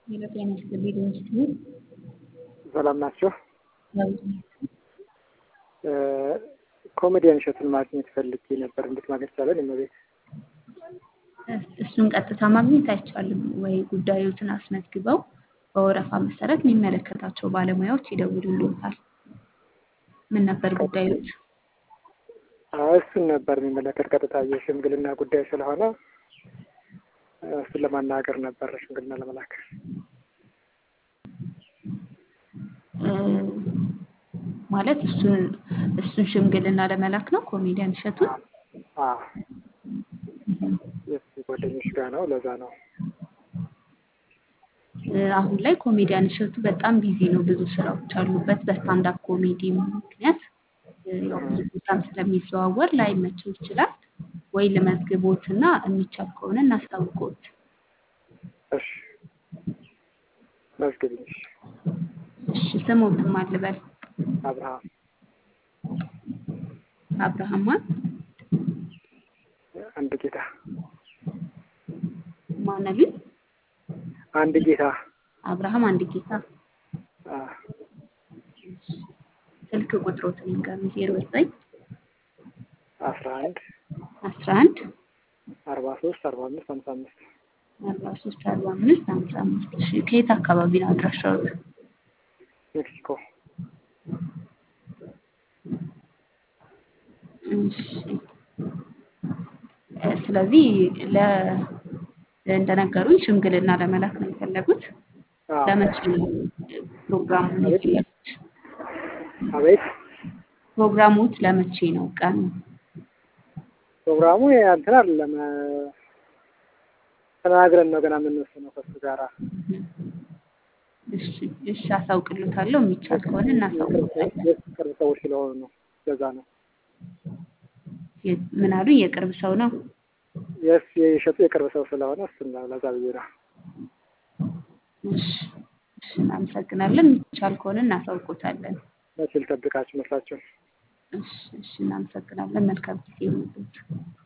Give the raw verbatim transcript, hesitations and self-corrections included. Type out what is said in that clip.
የጤና ስጥልኝ ኢንስቲትዩት ሰላም ናቸው። ኮሜዲያን እሸቱን ማግኘት ፈልጌ ነበር። እንዴት ማግኘት ይቻላል? እመቤት እሱን ቀጥታ ማግኘት አይቻልም ወይ? ጉዳዮትን አስመዝግበው በወረፋ መሰረት የሚመለከታቸው ባለሙያዎች ይደውሉልዎታል። ምን ነበር ጉዳዮት? እሱን ነበር የሚመለከት ቀጥታ የሽምግልና ጉዳይ ስለሆነ እሱን ለማናገር ነበር፣ ሽምግልና ለመላክ። ማለት እሱን እሱን ሽምግልና ለመላክ ነው ኮሜዲያን እሸቱን? አዎ የሱ ጓደኞች ጋር ነው፣ ለዛ ነው። አሁን ላይ ኮሜዲያን እሸቱ በጣም ቢዚ ነው፣ ብዙ ስራዎች አሉበት። በስታንዳፕ ኮሜዲ ምክንያት ያው ብዙ ቦታም ስለሚዘዋወር ላይመቸው ይችላል። ወይ ልመዝግቦትና የሚቻል ከሆነ እናስታውቅዎት። እሺ መዝግብኝ። እሺ ስሞትም አልበል። አብርሃም አብርሃም ማን? አንድ ጌታ። ማን አሉኝ? አንድ ጌታ። አብርሃም አንድ ጌታ። አዎ ስልክ ቁጥሮትን ንገሩኝ። ዜሮ ዘጠኝ አስራ አንድ አስራ አንድ አርባ ሶስት አርባ አምስት ሃምሳ አምስት አርባ ሶስት አርባ አምስት ሃምሳ አምስት እሺ ከየት አካባቢ ነው አድራሻዎት? ሜክሲኮ። እሺ ስለዚህ ለ እንደነገሩኝ ሽምግልና ለመላክ ነው የፈለጉት። ለመቼ ነው ፕሮግራሙ? አቤት ፕሮግራሙት ለመቼ ነው ቀኑ? ፕሮግራሙ እንትን አይደለም፣ ተናግረን ነው ገና የምንወስነው ከእሱ ጋራ። እሺ እሺ አሳውቅልዎታለሁ። የሚቻል ከሆነ እናሳውቅልዎታለን። የቅርብ ሰዎች ስለሆኑ ነው፣ ለዛ ነው። ምን አሉ? የቅርብ ሰው ነው? የስ የእሸቱ የቅርብ ሰው ስለሆነ እሱን ነው፣ ለዛ ብዬ ነው። እሺ እሺ እናመሰግናለን። የሚቻል ከሆነ እናሳውቅዎታለን። መቼ ልጠብቃችሁ መስላችሁ? እሺ እሺ እናመሰግናለን። መልካም ጊዜ ይሁንልዎት።